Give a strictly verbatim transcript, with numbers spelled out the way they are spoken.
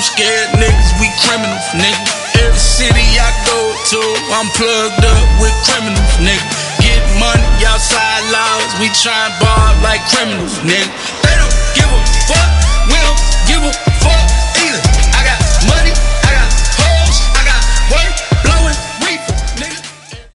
scared niggas, we criminals, nigga. Every city I go to, I'm plugged up with criminals, nigga. Get money outside laws, we tryin' ball like criminals, nigga. They don't give a fuck.